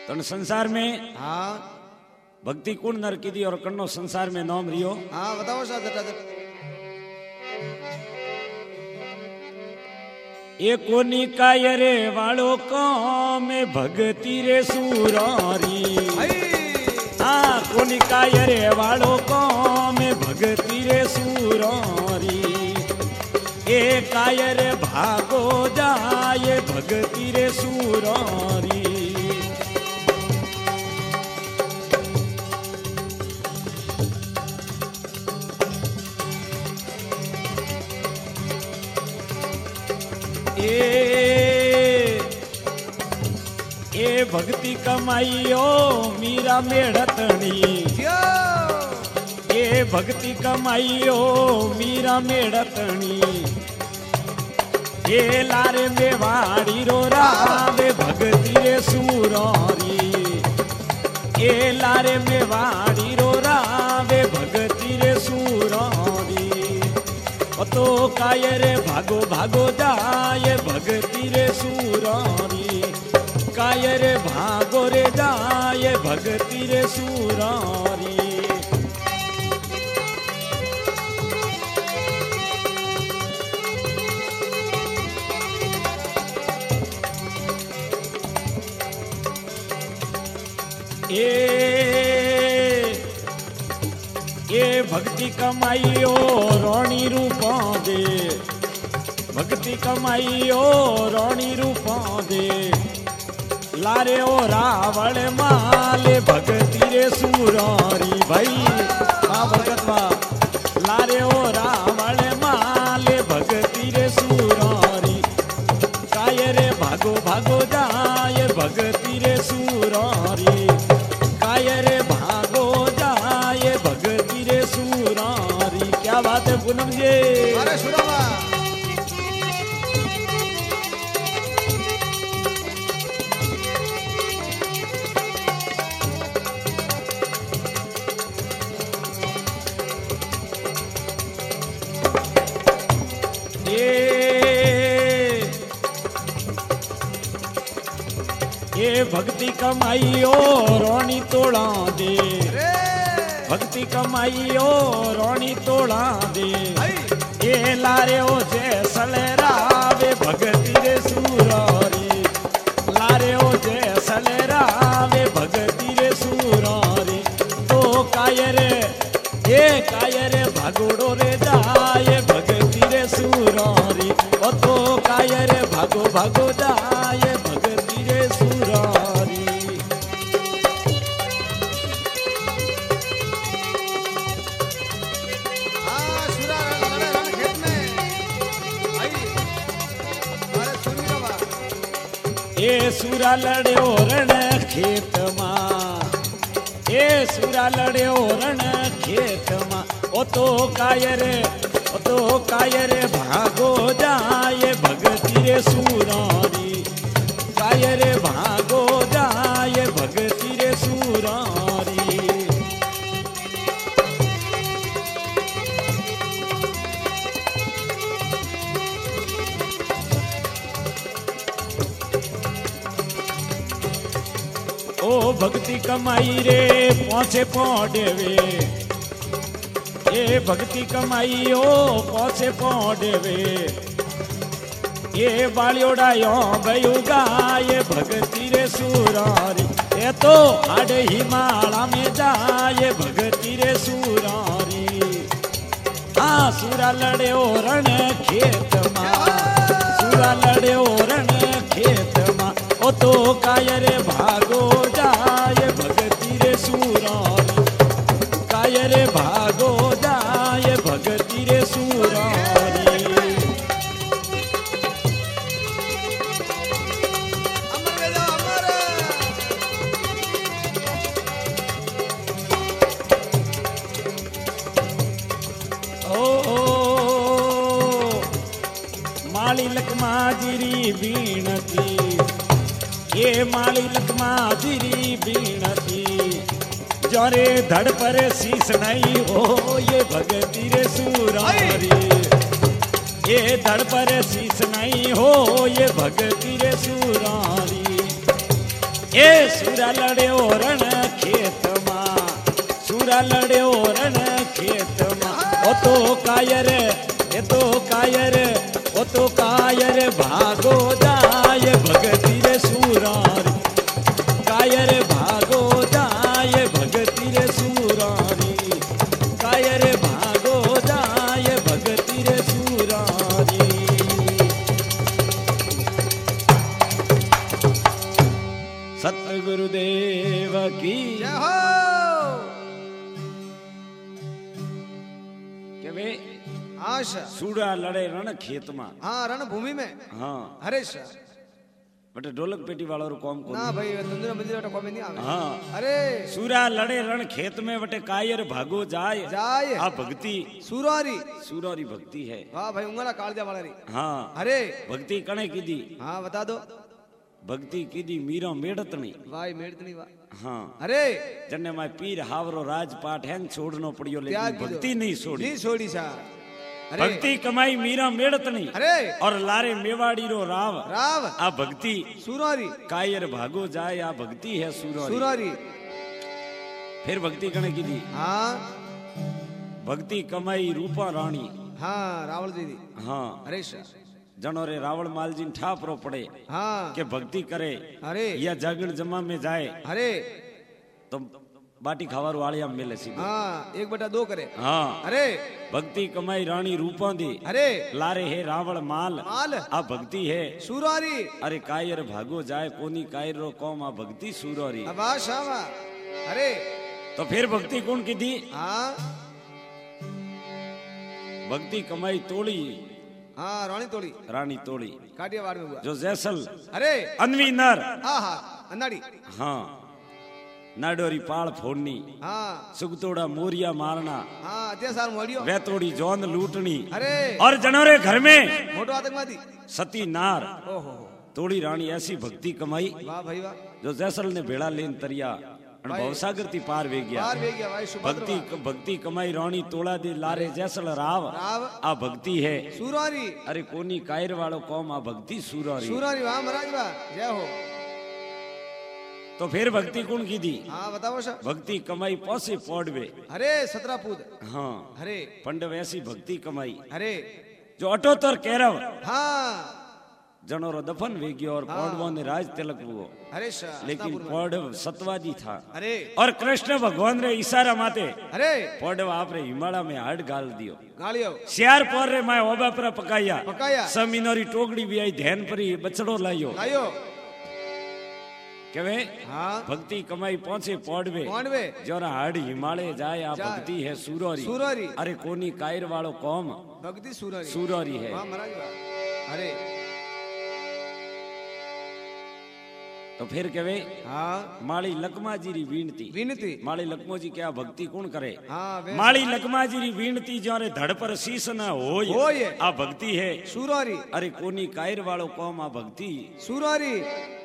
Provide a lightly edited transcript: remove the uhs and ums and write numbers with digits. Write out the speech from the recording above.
तन संसार में हाँ भक्ति कुण नर की दी और कन्नो संसार में नाम रियो। हाँ बताओ सा जटा ये कोनी कायरे वालो को में भक्ति रे सुरारी। हाँ कोनी कायरे वालो को में भक्ति रे सुरारी। ये कायरे भागो जाए भक्ति रे सुरारी। ए भक्ति कमाइयो मीरा मेड़तनी। ए भक्ति कमाइयो मीरा मेड़तनी। ए लारे मेवाड़ी रो रावे भक्ति रे सुरारी। ए लारे मेवाड़ी रो रावे भक्ति रे सुरारी। तो कायरे भागो भागो जाए भक्ति रे सुरारी। कायरे भागो रे जाए भक्ति रे सुरारी। ए भक्ति कमाइयो रोणी रूपा दे। भक्ति कमाइयो रोणी रूपा दे। लारे ओ रावण माले भक्ति रे सुरारी। भाई हाँ भगत माँ लारे ओ रावण माले भक्ति रे सुरारी। कायरे भागो भागो जाए भक्ति रे सुरारी। कायरे भागो जाए भक्ति रे सुरारी। क्या बात है पूनम जी। अरे सुरावा ये भक्ति कमाइयो रोणी तोड़ा दे। भक्ति कमाइयो रोणी तोड़ा दे। ये लारे ओ जैसले रावे भक्ति रे सुरारी। लारे ओ जैसले रावे भक्ति रे सुरारी। तो कायरे ये कायरे भागोड़ो रे जाए भक्ति रे सुरारी। ओ तो कायरे भागो भागो जाए भक्ति रे सुरारी। हाँ सुरा लड़े रण खेत में आई। अरे सुनिए बा ए सुरा लड़्यो रण खेत मां। ए सुरा लड़्यो रण खेत मां। ओ तो कायरे भागो जाए भक्ति रे सुरारी। कायरे भागो जाए भक्ति रे सुरारी। ओ भक्ति कमाई रे पहुंचे पौडेवे। ए भक्ति कमाई ओ पहुंचे पौडेवे। ये बालियोड़ायो गयु गाये भक्ति रे सुरारी। ये तो आड़े हिमालय में जाए भक्ति रे सुरारी। हाँ सुरा लड़े ओ रण खेत मां। सुरा लड़े ओ रण खेत मां। ओ तो कायरे भागो जाए भक्ति रे सुरारी। कायरे भागो जाए भक्ति रे सुरारी। अमर ले जाओ अमर। ओ माली लकमा जिरी बीणती। ये माली लकमा जिरी बीणती। जोरे धड़ पर शीस नहीं हो ये भक्ति रे सुरारी। ये धड़ पर शीस नहीं हो ये भक्ति रे सुरारी। ए सूरा लड़्यो रण खेत मां सूरा लड़्यो रण खेत मां ओ तो कायर ए तो कायर ओ तो कायर भागो जाय भगती रे सूरारी कायर भागो जाय भगती रे सूरारी कायर भागो जाय भगती रे सूरारी। सतगुरुदेव की जय हो। के वे आशा सूड़ा लड़े रण खेत में हाँ रणभूमि में हाँ हरे सर बटे ढोलक पेटी वाला रो काम को ना भाई तंदूरा मंदिर वाला कॉम नहीं आवे हाँ अरे सूरा लड़े रण खेत में बटे कायर भागो जाए जाए आ भक्ति सुरारी सूरारी भक्ति है। वाह भाई उंगला काल दिया वाला री हाँ अरे भक्ति कणे की दी हाँ बता दो भक्ति की दी मीरा मेड़तनी भाई मेड़तनी वाह हाँ अरे जन्ने माय पीर हावरो राजपाट हैंग छोड़नो पड़ियो त्याग लेकिन कीधो। भक्ति नहीं छोड़ी नहीं छोड़ी सा अरे भक्ति कमाई मीरा मेड़तनी अरे और लारे मेवाड़ी रो राव राव आ भक्ति सुरारी कायर भागो जाए आ भक्ति है सूरारी सुरारी फिर भक्ति कणे की दी हाँ भक्ति कमाई रूपा रानी हाँ रावल दीदी हाँ अरे सर जनो रे रावण मालजी ठापरो पड़े हाँ के भक्ति करे अरे या जागण जमा में जाए अरे तो बाटी खावार वालिया मिले सीधे हाँ 1/2 करे हाँ अरे भक्ति कमाई रानी रूपा दी अरे लारे है रावण माल माल आ भक्ति है सुरारी अरे कायर भागो जाए कोनी कायर रो कौम आ भक्ति सूरारी अब शावा अरे तो फिर भक्ति कौन की दी हाँ भक्ति कमाई तोड़ी हाँ रानी तोड़ी काटियावाड़ में हुआ जो जैसल अरे अनवी नर हाँ हाँ अन्नाड़ी हाँ नाडोरी पाल फोड़नी हाँ सुगतोड़ा मोरिया मारना हाँ अत्याचार मोड़ियो वैतोड़ी जौन लूटनी अरे और जनोरे घर में मोटो आतंकवादी सती नार ओहो तोड़ी रानी ऐसी भक्ति कमाई वाह भाई वाह जो जैसल ने बेड़ा लेन तरिया भाई। भवसागर थी पार वे गया बाहर भेज गया भाई सुभद्रा भक्ति कमाई रानी तोड़ा दे लारे जैसल राव राव आ भक्ति है सुरारी अरे कोनी कायर वालो कौम आ भक्ति सूरारी सुरारी वाह महाराज वाह जय हो तो फिर भक्ति कौन की दी हाँ बताओ सर भक्ति कमाई पौसे पौड़वे अरे 17 पूद हाँ अरे पंडव ऐसी भक्ति कमाई अरे जो अठोत्तर कैरव हाँ जनोरो दफन वे गयो और पौड़वों ने राज तिलक हुआ अरे सर लेकिन पौड़व सतवादी था अरे और कृष्ण भगवान रे इशारा माते अरे पौड़व आपरे हिमालय में हाड गाल दियो गालियो श्यार पर रे माय ओबा पर पकाया पकाया समीनोरी टोकड़ी भी आई ध्यान परी बचड़ो लायो लायो केवे हाँ भक्ति कमाई पहुंचे पौड़वे कौनवे जोरा हाड हिमालय जाए आ जाए। भक्ति है सूरारी सुरारी अरे कोनी कायर वालो कौम भक्ति सुरारी सूरारी है वाह महाराज वाह अरे तो फिर केवे हाँ माली लकमा जी री वीणती विनती माली लकमो जी क्या भक्ति कौन करे हाँ वे माली लकमा जी री वीणती जोरे धड़ पर शीश न होय होय। आ भक्ति है सुरारी अरे कोनी कायर वालो कौम आ भक्ति सुरारी